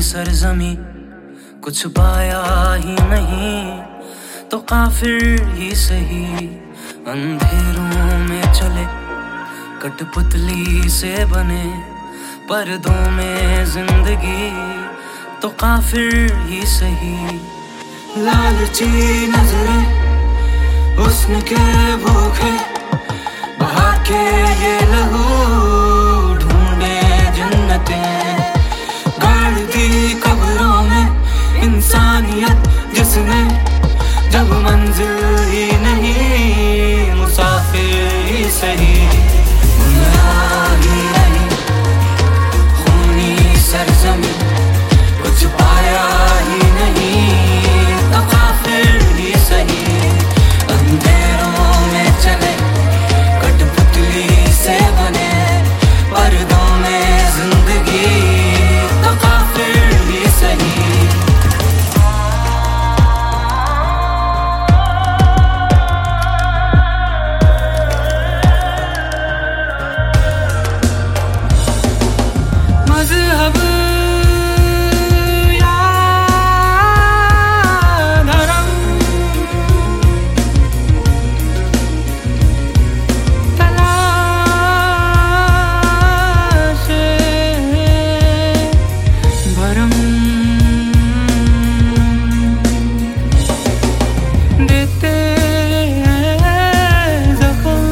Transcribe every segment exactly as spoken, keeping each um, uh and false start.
सरजमी कुछ पाया ही नहीं, तो काफिर ही सही अंधेरों में चले, कठपुतली से बने पर्दों में जिंदगी, तो काफिर ही सही। लालची नजरें हुस्न के भूखे बहा के ये लहू ढूंढे जन्नतें, गाड़ दी कब्रों में इंसानियत जिसने, जब मंजिल ही नहीं मुसाफिर ही सही। दुनिया ही नहीं खूनी सरजमी कुछ पाया ही नहीं, तो काफिर ही सही अंधेरों में चले, कठपुतली से बने पर्दों में जिंदगी, तो काफिर ही सही। मज़हब या धर्म तलाश भरम देते ज़ख्म,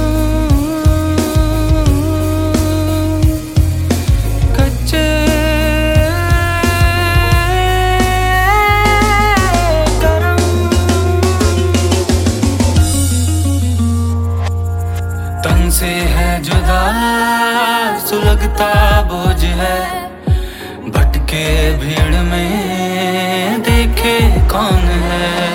कच्चे करम तन से है जुदा सुलगता बोझ है, भटके भीड़ में देखे कौन है।